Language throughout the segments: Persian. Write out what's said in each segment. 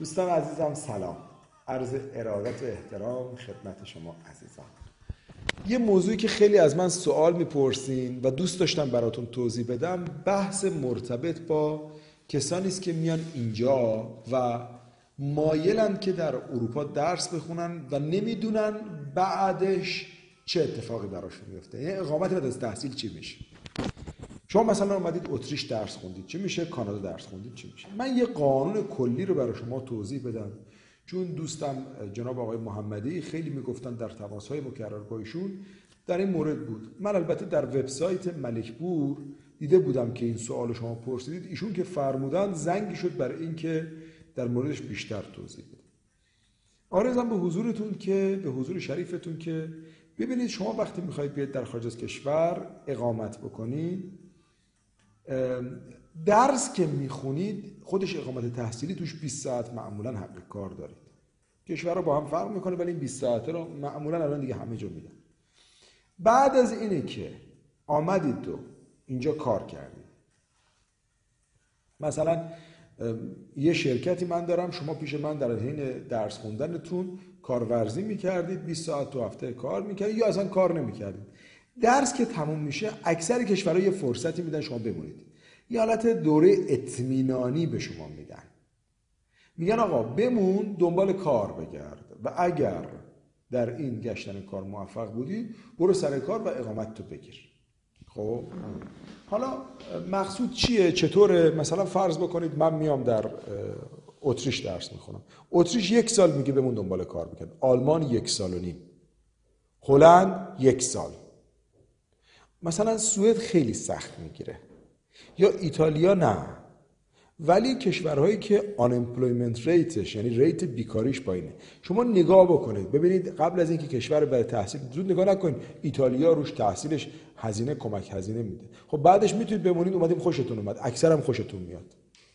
دوستان عزیزم سلام. عرض ارادت و احترام خدمت شما عزیزان. یه موضوعی که خیلی از من سوال میپرسین و دوست داشتم براتون توضیح بدم، بحث مرتبط با کسانی است که میان اینجا و مایلن که در اروپا درس بخونن و نمیدونن بعدش چه اتفاقی براشون میفته. یعنی اقامت بعد از تحصیل چی میشه؟ شما مثلا اومدید اتریش درس خوندید، چی میشه؟ کانادا درس خوندید، چی میشه؟ من یه قانون کلی رو برای شما توضیح بدم، چون دوستم جناب آقای محمدی خیلی میگفتن در تماس‌های مکرر با ایشون در این مورد بود. من البته در وبسایت ملکپور دیده بودم که این سوال شما پرسیدید، ایشون که فرمودن زنگی شد برای این که در موردش بیشتر توضیح بدم. عرضم به حضورتون که به حضور شریفتون که ببینید شما وقتی میخواید بیاید در خارج از کشور اقامت بکنید، درس که میخونید خودش اقامت تحصیلی توش 20 ساعت معمولا حق کار دارید. کشورها با هم فرق میکنه ولی این 20 ساعته رو معمولا الان دیگه همه جا میدن. بعد از اینه که آمدید و اینجا کار کردید، مثلا یه شرکتی من دارم، شما پیش من در حین درس خوندنتون کارورزی میکردید، 20 ساعت تو هفته کار میکردید یا اصلا کار نمیکردید. درس که تموم میشه اکثر کشورها یه فرصتی میدن شما بمونید، یه حالت دوره اطمینانی به شما میدن، میگن آقا بمون دنبال کار بگرد و اگر در این گشتن کار موفق بودی برو سر کار و اقامت تو بگیر. خب حالا مقصود چیه؟ چطوره؟ مثلا فرض بکنید من میام در اتریش درس میخونم، اتریش 1 سال میگه بمون دنبال کار بکن، آلمان 1.5 سال، هلند 1 سال، مثلا سوئد خیلی سخت میگیره یا ایتالیا نه، ولی کشورهایی که unemployment rateش یعنی ریت بیکاریش پایینه. شما نگاه بکنید ببینید قبل از اینکه کشور برای تحصیل زود نگاه نکنید، ایتالیا روش تحصیلش هزینه کمک هزینه میده، خب بعدش میتونید بمونید، اومدیم خوشتون اومد، اکثرم خوشتون میاد.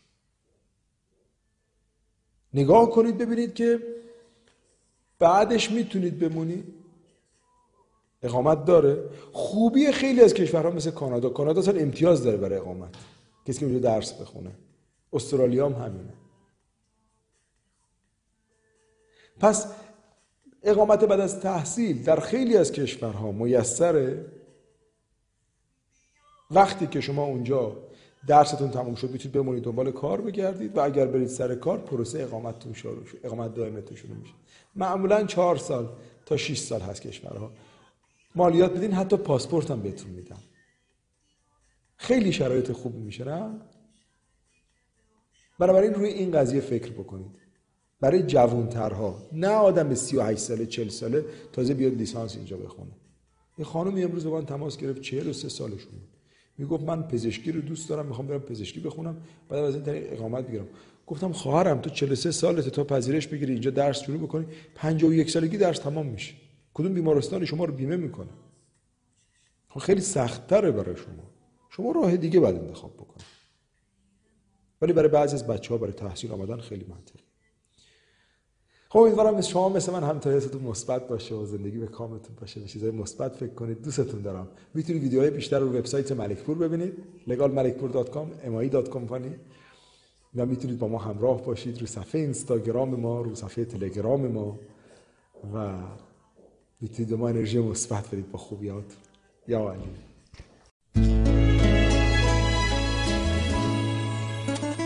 نگاه کنید ببینید که بعدش میتونید بمونید، اقامت داره. خوبی خیلی از کشورها مثل کانادا اصلا امتیاز داره برای اقامت، کسی که اونجا درس بخونه. استرالیا هم همینه. پس اقامت بعد از تحصیل در خیلی از کشورها میسره. وقتی که شما اونجا درستون تموم شد میتونید بمونید دنبال کار بگردید و اگر برید سر کار پروسه اقامتتون شروع میشه، اقامت دائمتون شروع میشه. معمولا 4 سال تا 6 سال هست کشورها. مالیات بدین، حتی پاسپورت هم بهتون میدن. خیلی شرایط خوبی میشه نه؟ بنابراین روی این قضیه فکر بکنید. برای جوانترها، نه آدم 38 ساله 40 ساله تازه بیاد لیسانس اینجا بخونه. یه خانمی امروز با من تماس گرفت، 43 سالشون بود، میگفت من پزشکی رو دوست دارم، میخوام برم پزشکی بخونم، بعد از این طریق اقامت بگیرم. گفتم خواهرم تو 43 سالته، تا پذیرش بگیری اینجا درس شروع بکنی 51 سالگی درس تمام میشه. کدوم بیمارستان شما رو بیمه میکنه؟ خب خیلی سخت‌تره برای شما راه دیگه باید انتخاب بکنید. ولی برای بعضی از بچه‌ها برای تحصیل آمدن خیلی منطقی. خب امیدوارم شما مثل من همتاییتون مثبت باشه و زندگی به کامتون باشه، به چیزای مثبت فکر کنید. دوستتون دارم. میتونید ویدیوهای بیشتر رو وبسایت ملکپور ببینید، legalmalekpur.com mai.com و میتونید با ما همراه باشید رو صفحه اینستاگرام ما، رو صفحه تلگرام ما و میتونید ما انرژی مثبت بدید با خوبیات. یا علی.